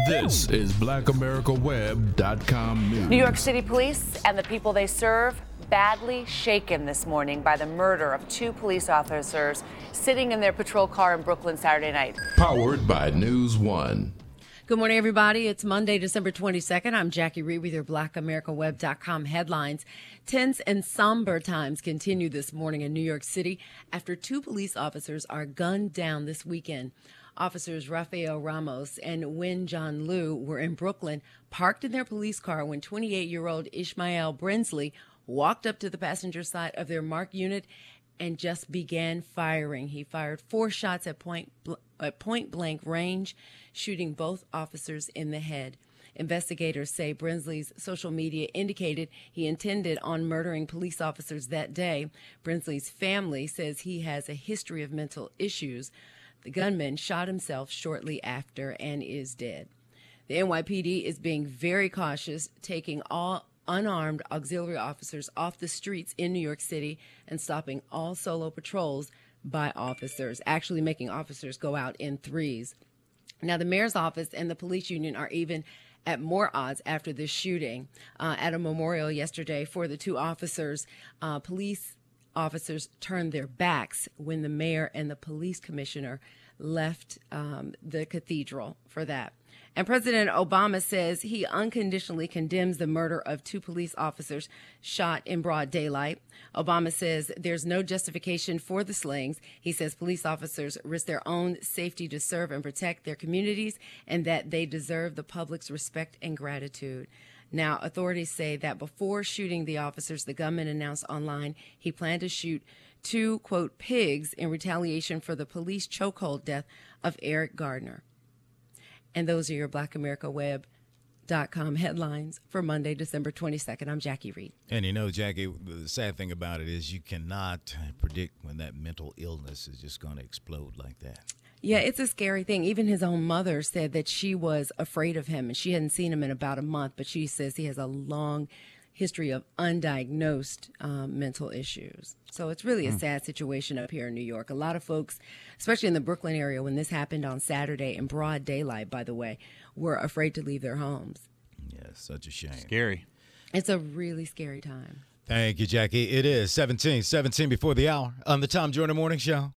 This is BlackAmericaWeb.com news. New York City police and the people they serve badly shaken this morning by the murder of two police officers sitting in their patrol car in Brooklyn Saturday night. Powered by News One. Good morning, everybody. It's Monday, December 22nd. I'm Jackie Reed with your BlackAmericaWeb.com headlines. Tense and somber times continue this morning in New York City after two police officers are gunned down this weekend. Officers Rafael Ramos and Wen John Liu were in Brooklyn, parked in their police car when 28-year-old Ishmael Brinsley walked up to the passenger side of their marked unit and just began firing. He fired 4 shots at point blank range, shooting both officers in the head. Investigators say Brinsley's social media indicated he intended on murdering police officers that day. Brinsley's family says he has a history of mental issues. The gunman shot himself shortly after and is dead. The NYPD is being very cautious, taking all unarmed auxiliary officers off the streets in New York City and stopping all solo patrols by officers, actually making officers go out in threes. Now, the mayor's office and the police union are even at more odds after this shooting. At a memorial yesterday for the two officers, police officers turned their backs when the mayor and the police commissioner left the cathedral for that. And President Obama says he unconditionally condemns the murder of two police officers shot in broad daylight. Obama says there's no justification for the slayings. He says police officers risk their own safety to serve and protect their communities and that they deserve the public's respect and gratitude. Now, authorities say that before shooting the officers, the gunman announced online he planned to shoot two, quote, pigs in retaliation for the police chokehold death of Eric Gardner. And those are your BlackAmericaWeb.com headlines for Monday, December 22nd. I'm Jackie Reed. And you know, Jackie, the sad thing about it is you cannot predict when that mental illness is just going to explode like that. Yeah, it's a scary thing. Even his own mother said that she was afraid of him, and she hadn't seen him in about a month, but she says he has a long history of undiagnosed mental issues. So it's really a sad situation up here in New York. A lot of folks, especially in the Brooklyn area, when this happened on Saturday in broad daylight, by the way, were afraid to leave their homes. Yeah, such a shame. Scary. It's a really scary time. Thank you, Jackie. It is 17 before the hour on the Tom Jordan Morning Show.